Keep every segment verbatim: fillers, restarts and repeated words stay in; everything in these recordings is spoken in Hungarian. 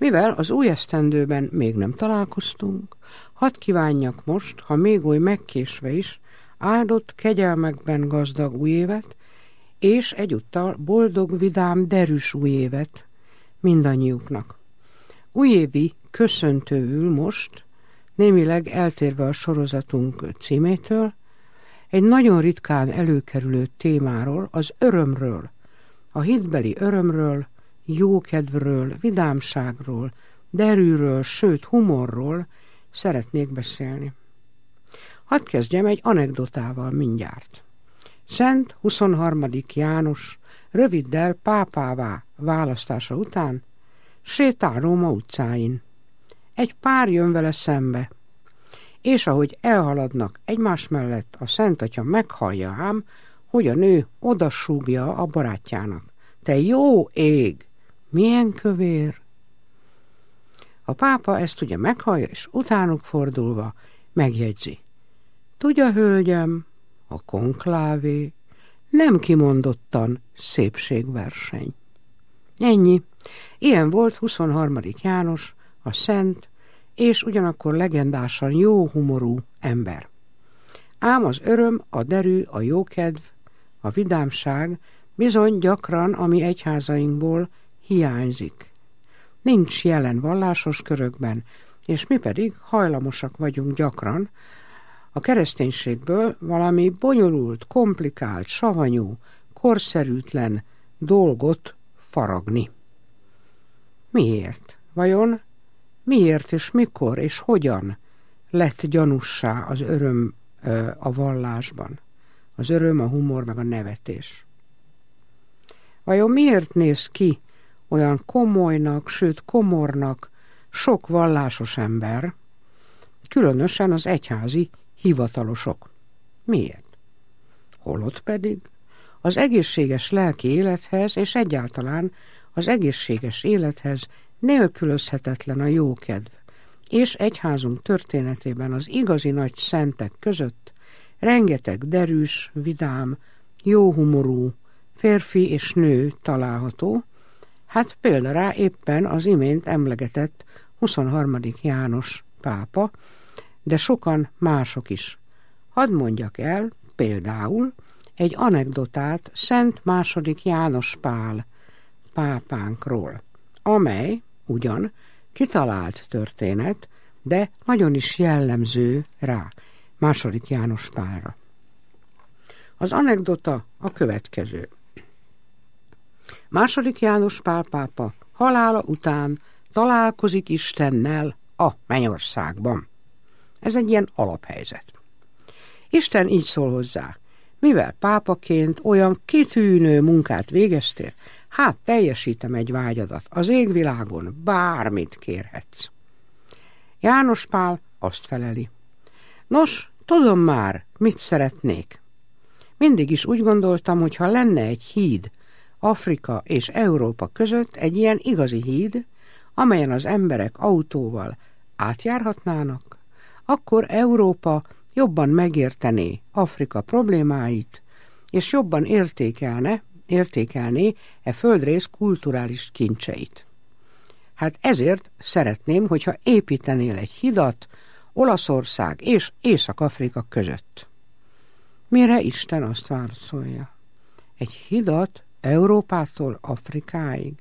Mivel az új esztendőben még nem találkoztunk, hadd kívánjak most, ha még oly megkésve is, áldott kegyelmekben gazdag új évet, és egyúttal boldog, vidám, derűs új évet mindannyiuknak. Újévi köszöntőül most, némileg eltérve a sorozatunk címétől, egy nagyon ritkán előkerülő témáról, az örömről, a hitbeli örömről, jókedvről, vidámságról, derűről, sőt humorról szeretnék beszélni. Hadd kezdjem egy anekdotával mindjárt. Szent huszonharmadik János röviddel pápává választása után sétál Róma utcáin. Egy pár jön vele szembe, és ahogy elhaladnak egymás mellett, a Szent Atya meghallja ám, hogy a nő odasúgja a barátjának. Te jó ég! Milyen kövér! A pápa ezt ugye meghallja, és utánuk fordulva megjegyzi. Tudja, hölgyem, a konklávé nem kimondottan szépségverseny. Ennyi. Ilyen volt huszonharmadik János, a szent, és ugyanakkor legendásan jó humorú ember. Ám az öröm, a derű, a jókedv, a vidámság bizony gyakran a mi egyházainkból hiányzik. Nincs jelen vallásos körökben, és mi pedig hajlamosak vagyunk gyakran a kereszténységből valami bonyolult, komplikált, savanyú, korszerűtlen dolgot faragni. Miért? Vajon miért és mikor és hogyan lett gyanussá az öröm ö, a vallásban? Az öröm, a humor meg a nevetés. Vajon miért néz ki olyan komolynak, sőt komornak sok vallásos ember, különösen az egyházi hivatalosok? Miért? Holott pedig az egészséges lelki élethez és egyáltalán az egészséges élethez nélkülözhetetlen a jókedv, és egyházunk történetében az igazi nagy szentek között rengeteg derűs, vidám, jóhumorú férfi és nő található, hát példa rá éppen az imént emlegetett huszonharmadik János pápa, de sokan mások is. Hadd mondjak el például egy anekdotát Szent második János Pál pápánkról, amely ugyan kitalált történet, de nagyon is jellemző rá, második János Pálra. Az anekdota a következő. Második János Pál pápa halála után találkozik Istennel a mennyországban. Ez egy ilyen alaphelyzet. Isten így szól hozzá, mivel pápaként olyan kitűnő munkát végeztél, hát teljesítem egy vágyadat, az égvilágon bármit kérhetsz. János Pál azt feleli. Nos, tudom már, mit szeretnék. Mindig is úgy gondoltam, hogy ha lenne egy híd Afrika és Európa között, egy ilyen igazi híd, amelyen az emberek autóval átjárhatnának, akkor Európa jobban megértené Afrika problémáit, és jobban értékelne, értékelné e földrész kulturális kincseit. Hát ezért szeretném, hogyha építenél egy hidat Olaszország és Észak-Afrika között. Mire Isten azt válaszolja? Egy hidat Európától Afrikáig?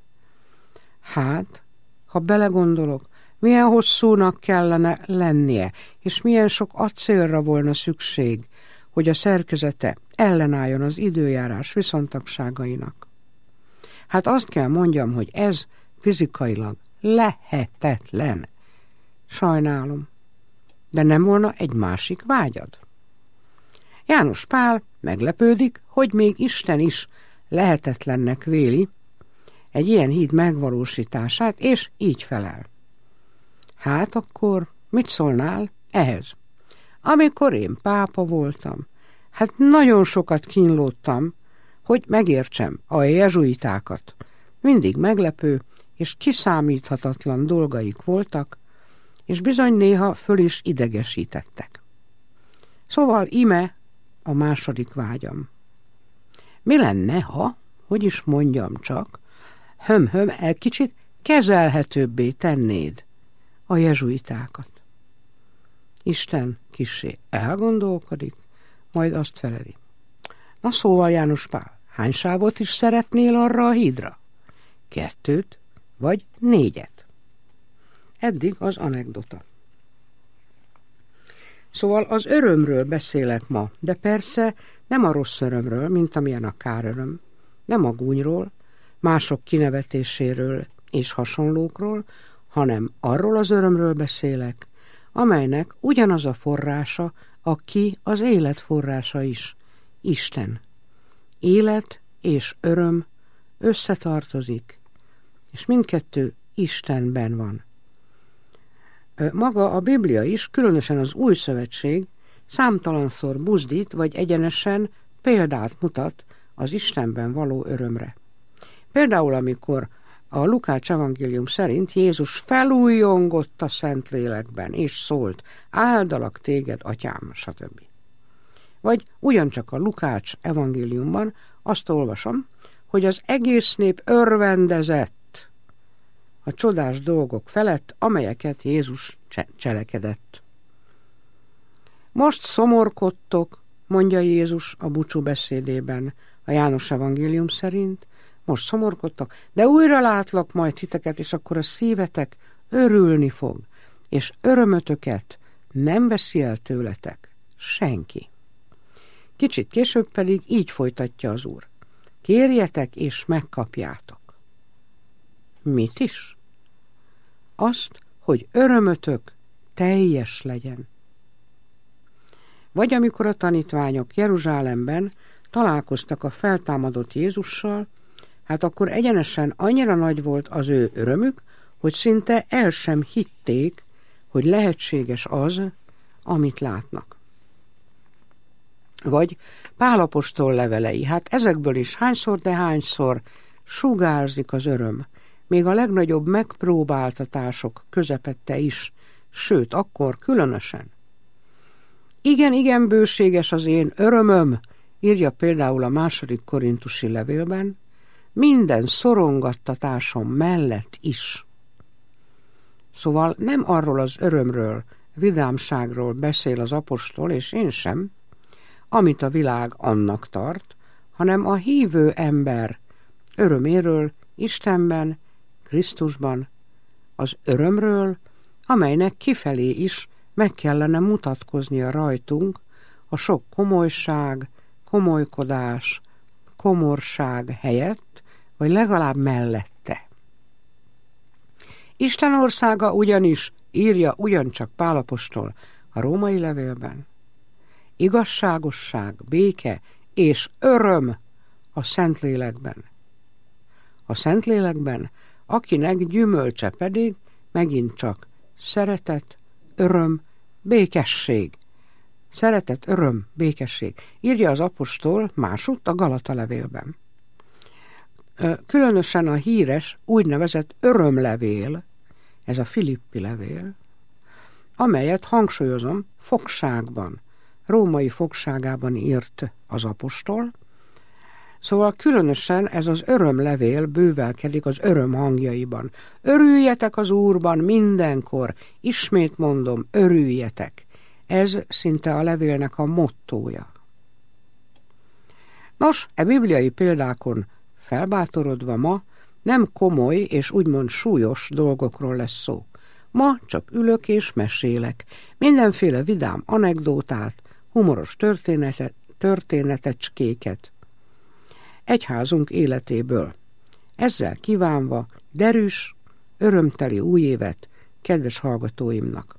Hát, ha belegondolok, milyen hosszúnak kellene lennie, és milyen sok acélra volna szükség, hogy a szerkezete ellenálljon az időjárás viszontagságainak. Hát azt kell mondjam, hogy ez fizikailag lehetetlen. Sajnálom. De nem volna egy másik vágyad? János Pál meglepődik, hogy még Isten is lehetetlennek véli egy ilyen híd megvalósítását, és így felel. Hát akkor mit szólnál ehhez? Amikor én pápa voltam, hát nagyon sokat kínlódtam, hogy megértsem a jezsuitákat. Mindig meglepő és kiszámíthatatlan dolgaik voltak, és bizony néha föl is idegesítettek. Szóval ime a második vágyam. Mi lenne, ha, hogy is mondjam csak, höm-höm, egy kicsit kezelhetőbbé tennéd a jezsuitákat. Isten kissé elgondolkodik, majd azt feleli. Na szóval, János Pál, hány sávot is szeretnél arra a hídra? Kettőt vagy négyet? Eddig az anekdota. Szóval az örömről beszélek ma, de persze nem a rossz örömről, mint amilyen a káröröm, nem a gúnyról, mások kinevetéséről és hasonlókról, hanem arról az örömről beszélek, amelynek ugyanaz a forrása, aki az élet forrása is, Isten. Élet és öröm összetartozik, és mindkettő Istenben van. Maga a Biblia is, különösen az Új Szövetség számtalanszor buzdít, vagy egyenesen példát mutat az Istenben való örömre. Például, amikor a Lukács evangélium szerint Jézus felújjongott a Szentlélekben, és szólt, áldalak téged, atyám, stb. Vagy ugyancsak a Lukács evangéliumban azt olvasom, hogy az egész nép örvendezett a csodás dolgok felett, amelyeket Jézus cselekedett. Most szomorkodtok, mondja Jézus a búcsú beszédében, a János evangélium szerint, most szomorkodtok, de újra látlak majd titeket, és akkor a szívetek örülni fog, és örömötöket nem veszi el tőletek senki. Kicsit később pedig így folytatja az Úr. Kérjetek és megkapjátok. Mit is? Azt, hogy örömötök teljes legyen. Vagy amikor a tanítványok Jeruzsálemben találkoztak a feltámadott Jézussal, hát akkor egyenesen annyira nagy volt az ő örömük, hogy szinte el sem hitték, hogy lehetséges az, amit látnak. Vagy Pál apostol levelei, hát ezekből is hányszor, de hányszor sugárzik az öröm, még a legnagyobb megpróbáltatások közepette is, sőt, akkor különösen. Igen, igen, bőséges az én örömöm, írja például a második korintusi levélben, minden szorongattatásom mellett is. Szóval nem arról az örömről, vidámságról beszél az apostol, és én sem, amit a világ annak tart, hanem a hívő ember öröméről Istenben, Krisztusban, az örömről, amelynek kifelé is meg kellene mutatkoznia rajtunk a sok komolyság, komolykodás, komorság helyett, vagy legalább mellette. Isten országa ugyanis, írja ugyancsak Pál apostol a római levélben, igazságosság, béke és öröm a Szentlélekben. A Szentlélekben, akinek gyümölcse pedig megint csak szeretet, öröm, békesség. Szeretet, öröm, békesség. Írja az apostol másutt a Galata levélben. Különösen a híres úgynevezett örömlevél, ez a Filippi levél, amelyet hangsúlyozom, fogságban, római fogságában írt az apostol. Szóval különösen ez az örömlevél bővelkedik az öröm hangjaiban. Örüljetek az Úrban mindenkor, ismét mondom, örüljetek. Ez szinte a levélnek a mottója. Nos, e bibliai példákon felbátorodva ma nem komoly és úgymond súlyos dolgokról lesz szó. Ma csak ülök és mesélek, mindenféle vidám anekdótát, humoros történetet, történetecskéket egyházunk életéből. Ezzel kívánva derűs, örömteli új évet kedves hallgatóimnak.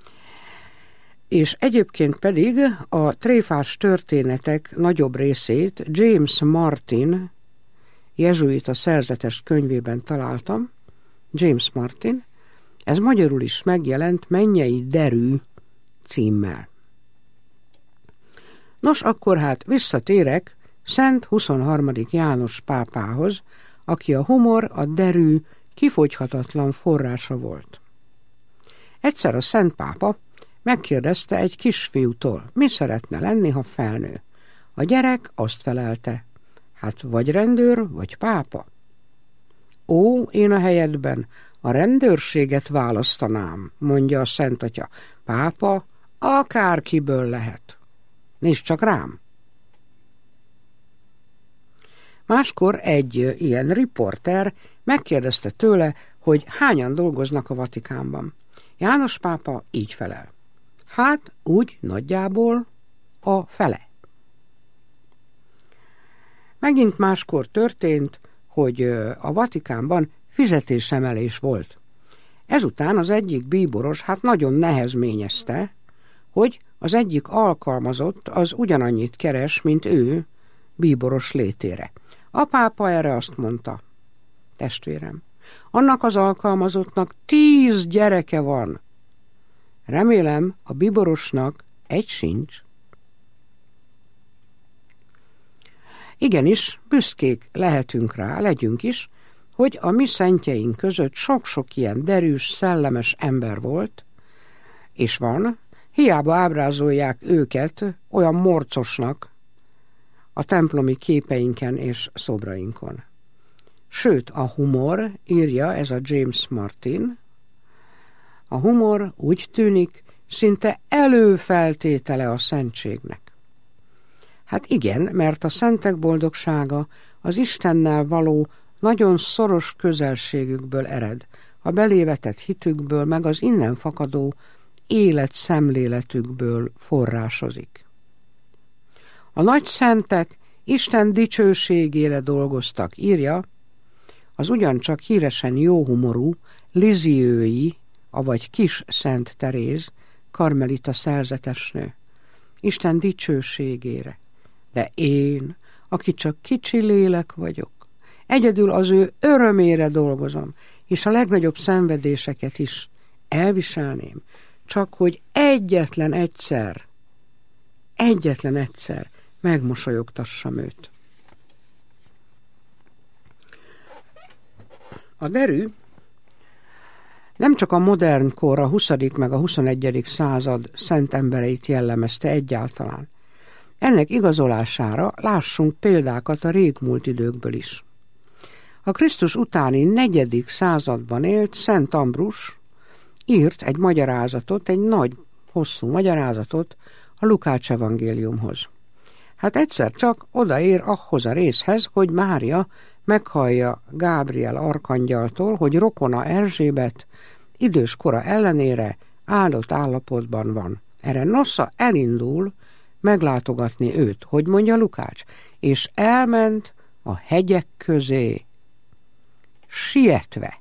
És egyébként pedig a tréfás történetek nagyobb részét James Martin jezsuita szerzetes könyvében találtam. James Martin, ez magyarul is megjelent Mennyei derű címmel. Nos, akkor hát visszatérek Szent huszonharmadik János pápához, aki a humor, a derű, kifogyhatatlan forrása volt. Egyszer a Szent pápa megkérdezte egy kisfiútól, mi szeretne lenni, ha felnő. A gyerek azt felelte, hát vagy rendőr, vagy pápa. Ó, én a helyedben a rendőrséget választanám, mondja a Szentatya. Pápa, akárkiből lehet. Nézd csak rám! Máskor egy ilyen riporter megkérdezte tőle, hogy hányan dolgoznak a Vatikánban. János pápa így felel. Hát úgy nagyjából a fele. Megint máskor történt, hogy a Vatikánban fizetésemelés volt. Ezután az egyik bíboros hát nagyon nehezményezte, hogy az egyik alkalmazott az ugyanannyit keres, mint ő bíboros létére. A pápa erre azt mondta, testvérem, annak az alkalmazottnak tíz gyereke van. Remélem, a bíborosnak egy sincs. Igenis, büszkék lehetünk rá, legyünk is, hogy a mi szentjeink között sok-sok ilyen derűs, szellemes ember volt, és van, hiába ábrázolják őket olyan morcosnak a templomi képeinken és szobrainkon. Sőt, a humor, írja ez a James Martin, a humor úgy tűnik, szinte előfeltétele a szentségnek. Hát igen, mert a szentek boldogsága az Istennel való nagyon szoros közelségükből ered, a belévetett hitükből, meg az innen fakadó életszemléletükből forrásozik. A nagy szentek Isten dicsőségére dolgoztak, írja az ugyancsak híresen jóhumorú Liziői, avagy Kis Szent Teréz, karmelita szerzetesnő. Isten dicsőségére. De én, aki csak kicsi lélek vagyok, egyedül az ő örömére dolgozom, és a legnagyobb szenvedéseket is elviselném, csak hogy egyetlen egyszer, egyetlen egyszer megmosolyogtassam őt. A derű nem csak a modern kor, a huszadik meg a huszonegyedik század szent embereit jellemezte egyáltalán. Ennek igazolására lássunk példákat a régmúlt időkből is. A Krisztus utáni negyedik században élt Szent Ambrus írt egy magyarázatot, egy nagy, hosszú magyarázatot a Lukács evangéliumhoz. Hát egyszer csak odaér ahhoz a részhez, hogy Mária meghallja Gábriel arkangyaltól, hogy rokona Erzsébet idős kora ellenére áldott állapotban van. Erre Nosza elindul meglátogatni őt, hogy mondja Lukács, és elment a hegyek közé, sietve.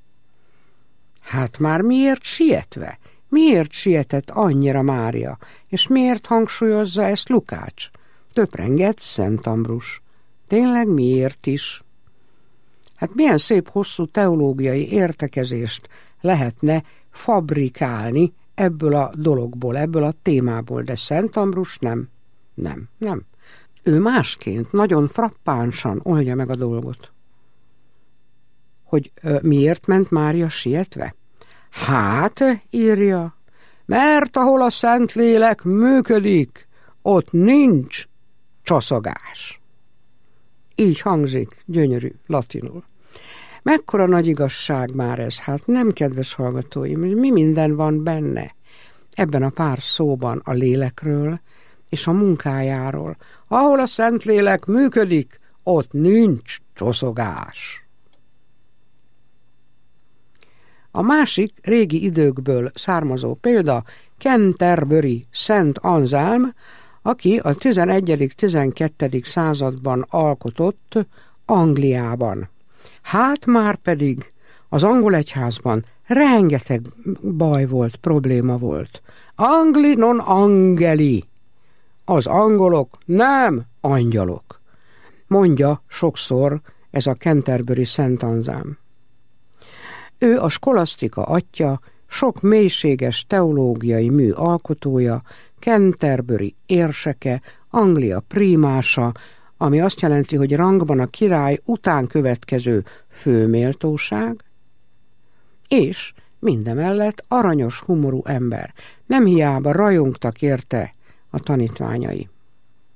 Hát már miért sietve? Miért sietett annyira Mária? És miért hangsúlyozza ezt Lukács? Töprengett Szent Ambrus. Tényleg miért is? Hát milyen szép hosszú teológiai értekezést lehetne fabrikálni ebből a dologból, ebből a témából, de Szent Ambrus nem, nem, nem. Ő másként, nagyon frappánsan oldja meg a dolgot. Hogy ö, miért ment Mária sietve? Hát, írja, mert ahol a Szentlélek működik, ott nincs csaszogás. Így hangzik, gyönyörű, latinul. Mekkora nagy igazság már ez, hát nem, kedves hallgatóim, hogy mi minden van benne ebben a pár szóban a lélekről és a munkájáról. Ahol a Szentlélek működik, ott nincs csoszogás. A másik régi időkből származó példa Canterbury Szent Anselm, aki a tizenegyedik-tizenkettedik században alkotott Angliában. Hát már pedig az angol egyházban rengeteg baj volt, probléma volt. Angli non angeli. Az angolok nem angyalok, mondja sokszor ez a Canterbury Szent Anselm. Ő a skolasztika atya, sok mélységes teológiai mű alkotója, Canterbury érseke, Anglia prímása, ami azt jelenti, hogy rangban a király után következő főméltóság, és mindemellett aranyos humorú ember. Nem hiába rajongtak érte a tanítványai.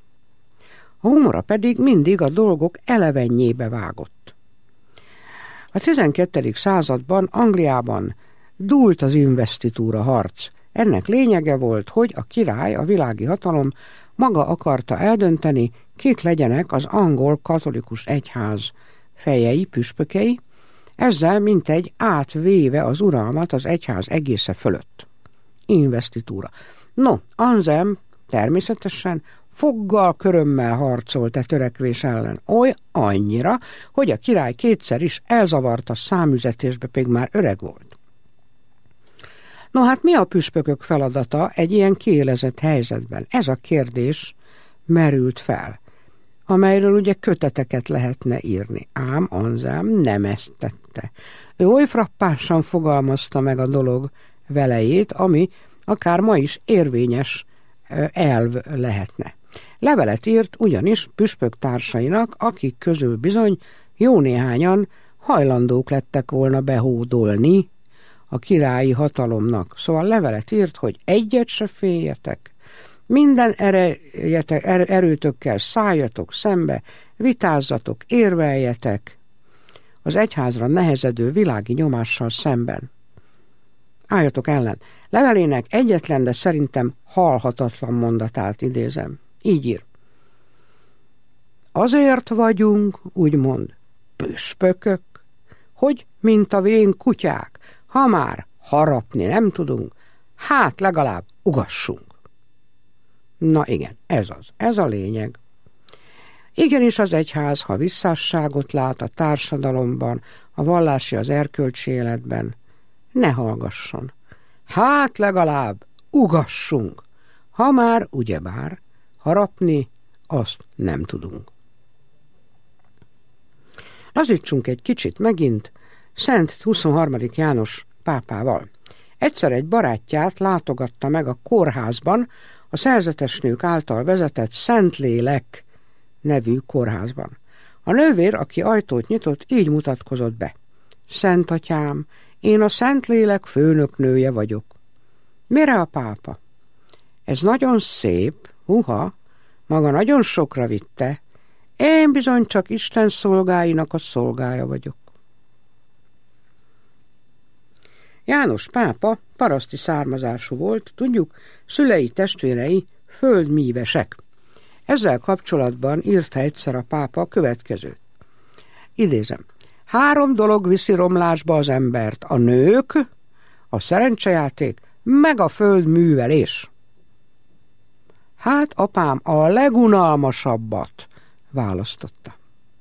A humora pedig mindig a dolgok elevennyébe vágott. A tizenkettedik században Angliában dúlt az investitúra harc. Ennek lényege volt, hogy a király, a világi hatalom maga akarta eldönteni, kik legyenek az angol katolikus egyház fejei, püspökei, ezzel mintegy átvéve az uralmat az egyház egésze fölött. Investitúra. No, Anselm természetesen foggal, körömmel harcolt e törekvés ellen, oly annyira, hogy a király kétszer is elzavarta számüzetésbe, pedig már öreg volt. No hát mi a püspökök feladata egy ilyen kiélezett helyzetben? Ez a kérdés merült fel, amelyről ugye köteteket lehetne írni. Ám Anselm nem ezt tette. Ő oly frappánsan fogalmazta meg a dolog velejét, ami akár ma is érvényes elv lehetne. Levelet írt ugyanis püspök társainak, akik közül bizony jó néhányan hajlandók lettek volna behódolni a királyi hatalomnak. Szóval levelet írt, hogy egyet se féljetek, minden erejetek, er, erőtökkel szálljatok szembe, vitázzatok, érveljetek az egyházra nehezedő világi nyomással szemben. Álljatok ellen. Levelének egyetlen, de szerintem halhatatlan mondatát idézem. Így ír. Azért vagyunk, úgymond, püspökök, hogy, mint a vén kutyák, ha már harapni nem tudunk, hát legalább ugassunk. Na igen, ez az, ez a lényeg. Igenis az egyház, ha visszásságot lát a társadalomban, a vallási az erkölcsi életben, ne hallgasson. Hát legalább ugassunk, ha már, ugyebár, harapni azt nem tudunk. Lazítsunk egy kicsit megint Szent huszonharmadik János pápával. Egyszer egy barátját látogatta meg a kórházban, a szerzetesnők által vezetett Szentlélek nevű kórházban. A nővér, aki ajtót nyitott, így mutatkozott be. Szent atyám, én a Szentlélek főnöknője vagyok. Mire a pápa? Ez nagyon szép, huha, maga nagyon sokra vitte, én bizony csak Isten szolgáinak a szolgája vagyok. János pápa paraszti származású volt, tudjuk, szülei testvérei földmívesek. Ezzel kapcsolatban írta egyszer a pápa a következőt. Idézem. Három dolog viszi romlásba az embert, a nők, a szerencsejáték, meg a földművelés. Hát apám a legunalmasabbat választotta.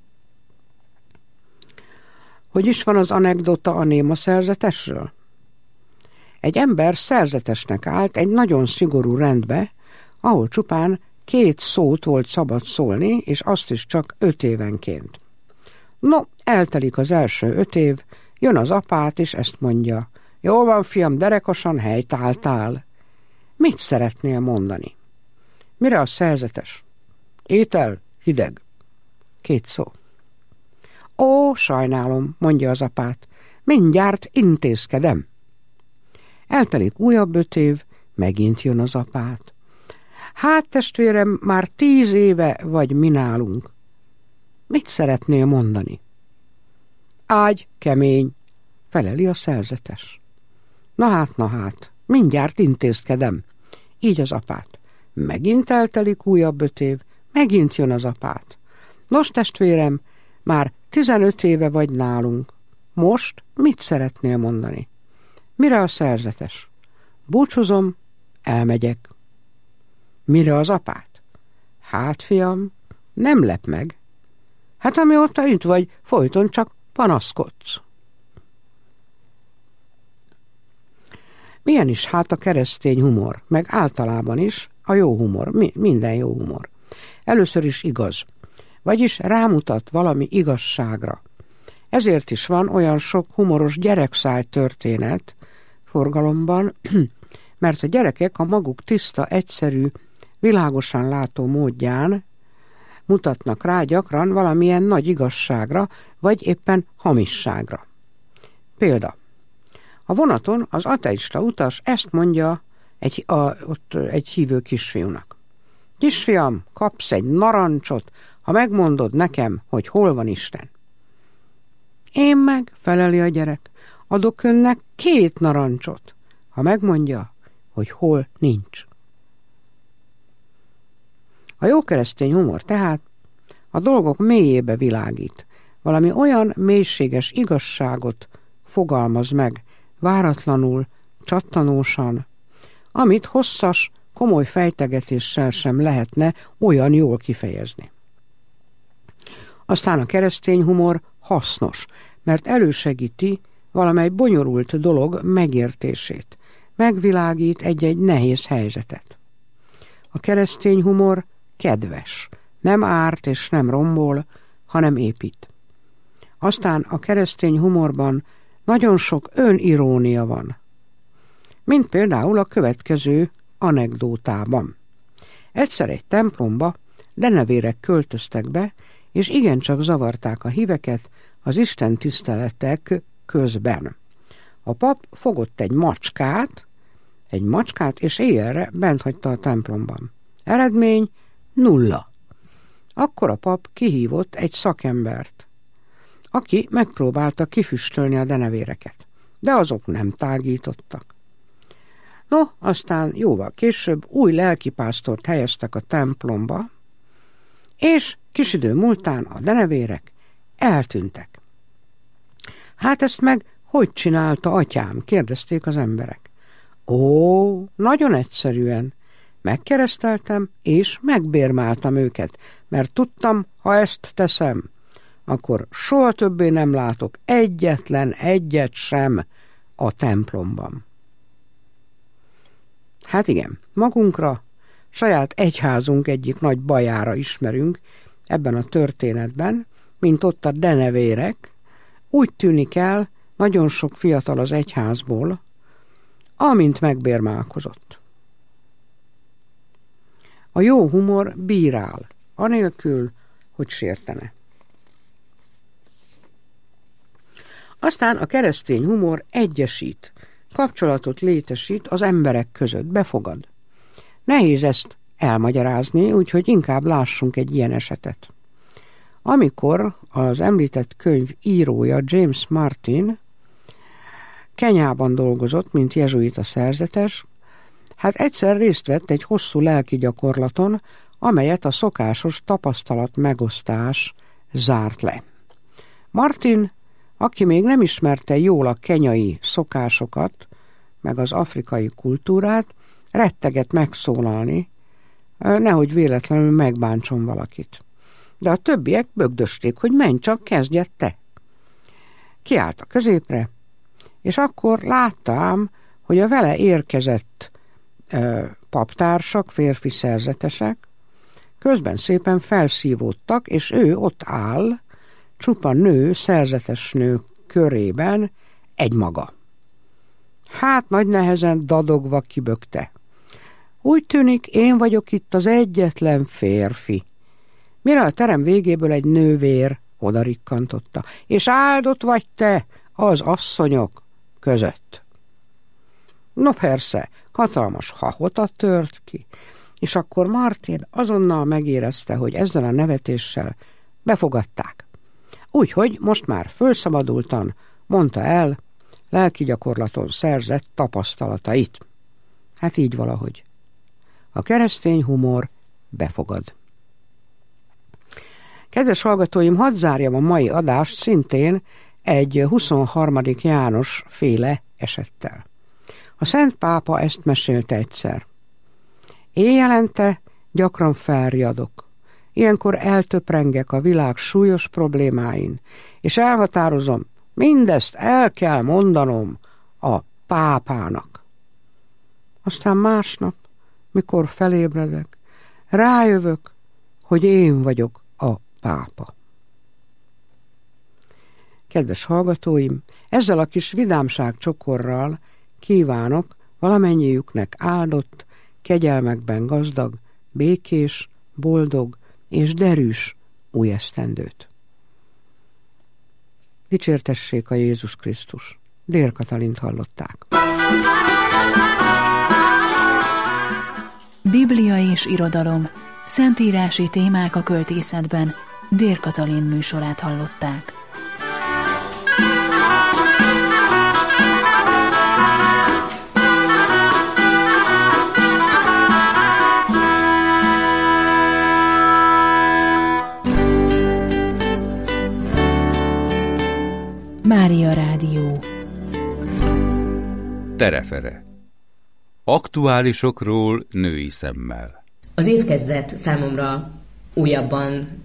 Hogy is van az anekdota a néma szerzetesről? Egy ember szerzetesnek állt egy nagyon szigorú rendbe, ahol csupán két szót volt szabad szólni, és azt is csak öt évenként. No, eltelik az első öt év, jön az apát, és ezt mondja. Jól van, fiam, derekosan helytáltál. Mit szeretnél mondani? Mire a szerzetes? Étel, hideg. Két szó. Ó, sajnálom, mondja az apát, mindjárt intézkedem. Eltelik újabb öt év, megint jön az apát. Hát, testvérem, már tíz éve vagy mi nálunk. Mit szeretnél mondani? Ágy, kemény, feleli a szerzetes. Na hát, na hát, mindjárt intézkedem. Így az apát. Megint eltelik újabb öt év, megint jön az apát. Nos, testvérem, már tizenöt éve vagy nálunk. Most mit szeretnél mondani? Mire a szerzetes? Búcsúzom, elmegyek. Mire az apát? Hát, fiam, nem lep meg. Hát amióta itt vagy, folyton csak panaszkodsz. Milyen is hát a keresztény humor, meg általában is a jó humor, mi, minden jó humor. Először is igaz, vagyis rámutat valami igazságra. Ezért is van olyan sok humoros gyerekszáj történet forgalomban, mert a gyerekek a maguk tiszta, egyszerű, világosan látó módján mutatnak rá gyakran valamilyen nagy igazságra, vagy éppen hamisságra. Példa. A vonaton az ateista utas ezt mondja egy, a, ott egy hívő kisfiúnak. Kisfiam, kapsz egy narancsot, ha megmondod nekem, hogy hol van Isten. Én meg, feleli a gyerek, adok önnek két narancsot, ha megmondja, hogy hol nincs. A jó keresztény humor tehát a dolgok mélyébe világít, valami olyan mélységes igazságot fogalmaz meg, váratlanul, csattanósan, amit hosszas, komoly fejtegetéssel sem lehetne olyan jól kifejezni. Aztán a keresztény humor hasznos, mert elősegíti valamely bonyolult dolog megértését, megvilágít egy-egy nehéz helyzetet. A keresztény humor kedves, nem árt és nem rombol, hanem épít. Aztán a keresztény humorban nagyon sok önirónia van, mint például a következő anekdótában. Egyszer egy templomba denevérek költöztek be, és igencsak zavarták a híveket az Isten tiszteletek közben. A pap fogott egy macskát, egy macskát, és éjjelre bent hagyta a templomban. Eredmény nulla. Akkor a pap kihívott egy szakembert, aki megpróbálta kifüstölni a denevéreket, de azok nem tágítottak. No, aztán jóval később új lelkipásztort helyeztek a templomba, és kis idő múltán a denevérek eltűntek. Hát ezt meg hogy csinálta atyám? Kérdezték az emberek. Ó, nagyon egyszerűen. Megkereszteltem, és megbérmáltam őket, mert tudtam, ha ezt teszem, akkor soha többé nem látok egyetlen egyet sem a templomban. Hát igen, magunkra, saját egyházunk egyik nagy bajára ismerünk ebben a történetben, mint ott a denevérek. Úgy tűnik el, nagyon sok fiatal az egyházból, amint megbérmálkozott. A jó humor bírál, anélkül, hogy sértene. Aztán a keresztény humor egyesít, kapcsolatot létesít az emberek között, befogad. Nehéz ezt elmagyarázni, úgyhogy inkább lássunk egy ilyen esetet. Amikor az említett könyv írója James Martin Kenyában dolgozott, mint jezsuita szerzetes, hát egyszer részt vett egy hosszú lelki gyakorlaton, amelyet a szokásos tapasztalat megosztás zárt le. Martin, aki még nem ismerte jól a kenyai szokásokat, meg az afrikai kultúrát, rettegett megszólalni, nehogy véletlenül megbántson valakit. De a többiek bögdösték, hogy menj csak, kezdjed te. Kiállt a középre, és akkor láttam, hogy a vele érkezett ö, paptársak, férfi szerzetesek, közben szépen felszívódtak, és ő ott áll, csupa nő, szerzetes nő körében egymaga. Hát nagy nehezen dadogva kibökte. Úgy tűnik, én vagyok itt az egyetlen férfi. Mire a terem végéből egy nővér odarikkantotta. És áldott vagy te az asszonyok között. No persze, hatalmas hahotat tört ki, és akkor Martin azonnal megérezte, hogy ezzel a nevetéssel befogadták. Úgyhogy most már fölszabadultan mondta el lelki gyakorlaton szerzett tapasztalatait. Hát így valahogy. A keresztény humor befogad. Kedves hallgatóim, hadd zárjam a mai adást szintén egy huszonharmadik János féle esettel. A Szent Pápa ezt mesélte egyszer. Éjjelente gyakran felriadok. Ilyenkor eltöprengek a világ súlyos problémáin, és elhatározom, mindezt el kell mondanom a pápának. Aztán másnap, mikor felébredek, rájövök, hogy én vagyok a pápa. Kedves hallgatóim, ezzel a kis vidámság csokorral kívánok valamennyiüknek áldott, kegyelmekben gazdag, békés, boldog és derűs új esztendőt. Dicsértessék a Jézus Krisztus! Dér Katalint hallották. Biblia és irodalom, szentírási témák a költészetben. Dér Katalin műsorát hallották. Mária Rádió. Terefere. Aktuálisokról női szemmel. Az évkezdet számomra újabban